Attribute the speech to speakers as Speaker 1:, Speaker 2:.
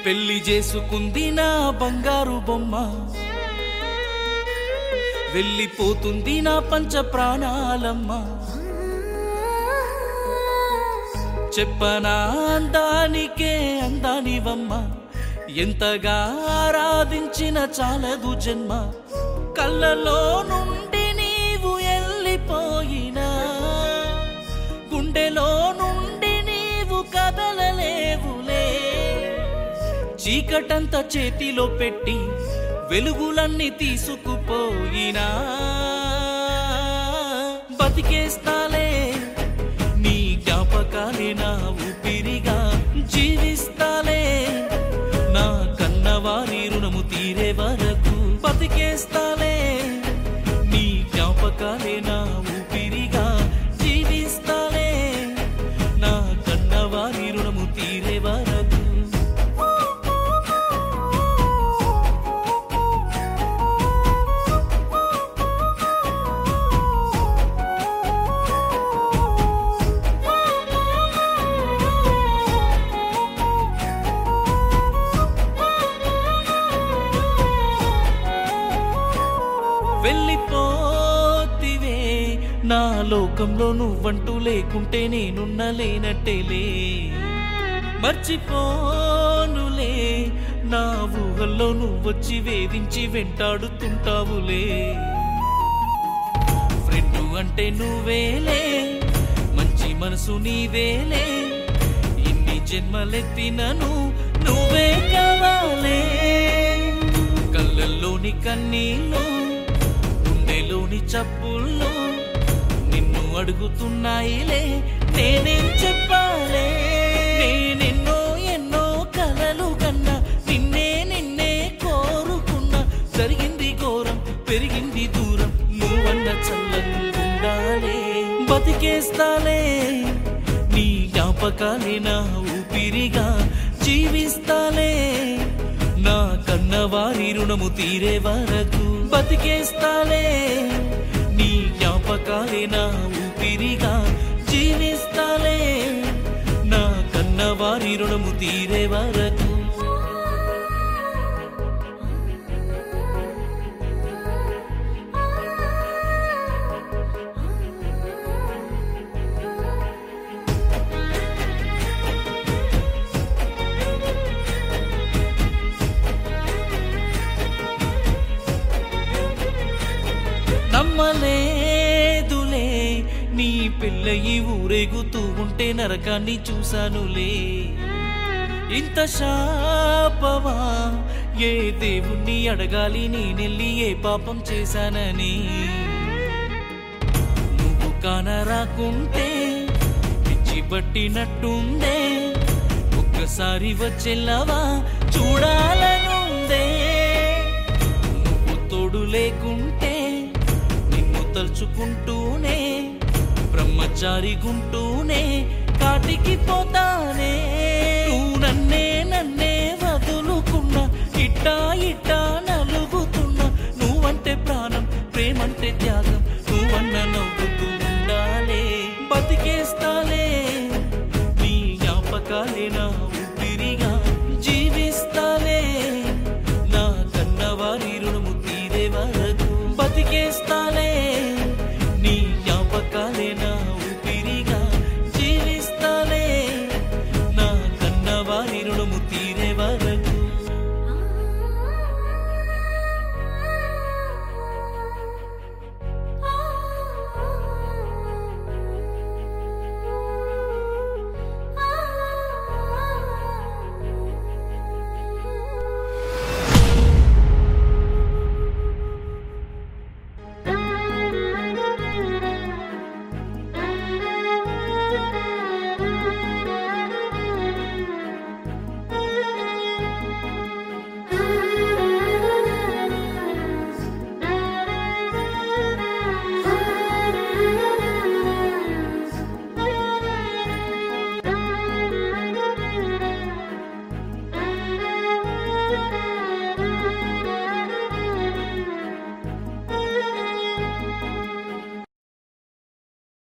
Speaker 1: పెళ్లి చేసుకుంది నా బంగారు బొమ్మ, వెళ్ళిపోతుంది నా పంచ ప్రాణాలమ్మ. చెప్పనా అందానికే అందానివమ్మ, ఎంతగా ఆరాధించిన చాలదు జన్మ. కళ్ళలో నుండి నీవు వెళ్ళిపోయినా, గుండెలో నుండి నీవు కదలలేవులే. చీకటంతా చేతిలో పెట్టి వెలుగులన్నీ తీసుకుపోయినా, బతికేస్తాలే నీ జ్ఞాపకాలే నా ఊపిరిగా జీవిస్తాలే. నా కన్నవారి రుణము తీరే వరకు బతికేస్తాలే నీ జ్ఞాపకాలే నా ఊపిరిగా జీవిస్తాలే. నా కన్నవారి రుణము తీరే వరకు. వెళ్ళిపోతివే నా లోకంలో, నువ్వంటూ లేకుంటే నేనున్న లేనట్టేలే. మర్చిపోనులే నా ఊహల్లో నువ్వొచ్చి వేధించి వెంటాడుతుంటావులే. ఫ్రెండు అంటే నువ్వేలే, మంచి మనసు నీదేలే. ఇన్ని జన్మలెత్తినను నువ్వే కావాలే. కళ్ళల్లోని కన్నీళ్ళు, గుండెలోని చప్పుల్లో నిన్ను అడుగుతున్నాయిలే, నేనేం చెప్పాలే. నేనెన్నో ఎన్నో కలలు కన్నా, నిన్నే నిన్నే కోరుకున్నా. జరిగింది ఘోరం, పెరిగింది దూరం, నువ్వన్న చల్లంగుండాలే. బతికేస్తాలే నీ జ్ఞాపకాలే నా ఊపిరిగా జీవిస్తాలే. నా కన్నవారి రుణము తీరే వరకు బతికేస్తాలే నీ జ్ఞాపకాలే నా ఊపిరిగా జీవిస్తాలే. నా కన్నవారి రుణము తీరే వరకు. నమ్మలేదులే నీ పిల్లయి ఊరేగుతూ ఉంటే నరకాన్ని చూశానులే. ఇంత శాపమా, ఏ దేవుణ్ణి అడగాలి నేనెళ్ళి ఏ పాపం చేశానని. నువ్వు కానరాకుంటే పిచ్చి పట్టినట్టుందే, ఒక్కసారి వచ్చెళ్ళవా చూడాలనుందే. నువ్వు తోడు లేకుంటే తలుచుకుంటూనే బ్రహ్మచారి గుంటూనే కాటికి పోతానే. నువ్వు నన్నే నన్నే వదులుకున్నా, ఇట్టా ఇట్టా నలుగుతున్నా. నువ్వంటే ప్రాణం, ప్రేమంటే త్యాగం, నువ్వన్న నవ్వుతూ ఉండాలే. బతికేస్తాలే నీ జ్ఞాపకాలే నా ఊపిరిగా జీవిస్తాలే. నా కన్నవారి రుణము తీరే వరకు బతికేస్తాలే